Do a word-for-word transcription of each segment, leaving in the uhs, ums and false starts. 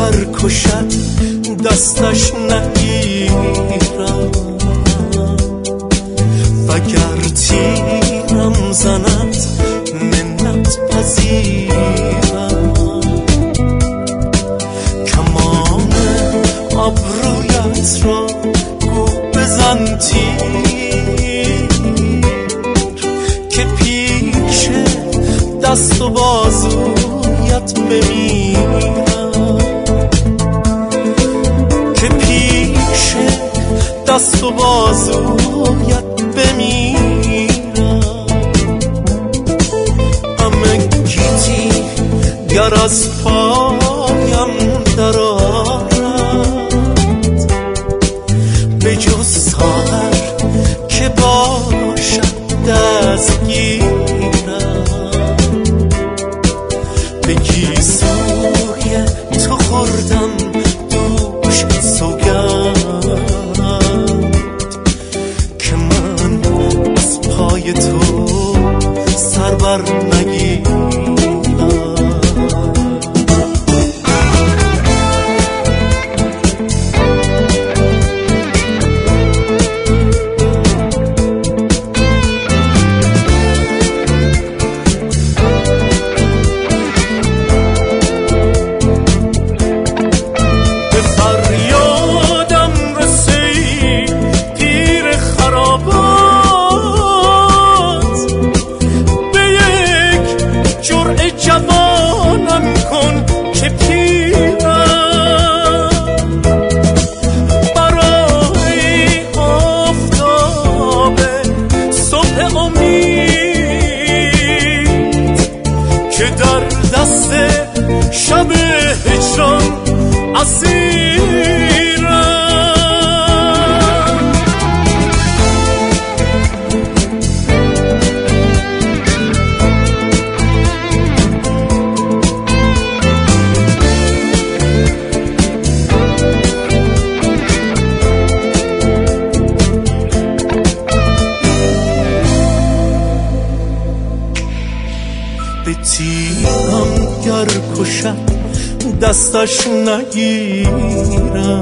گر کشد دستش نگیرم، وگر تیرم زند منت پذیرم. کمان ابرویت را گو بزن تیر، که پیش دست و بازویت بمیرم، که پیش دست و بازویت بمیرم. همه گیتی گر از پایم درآرد، به جز ساغر که باشد دستگیرم. به گیسوی تو خوردم دوش سوگند، که من از پای تو سر بر نگیرم. شب هجران اسیرم. به تیرم گر کشد دستش نگیرم،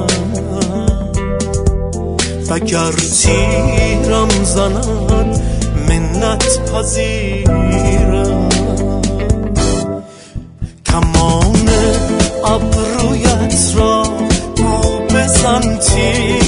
وگر تیرم زند منت پذیرم. کمان ابرویت را گو بزن تیر،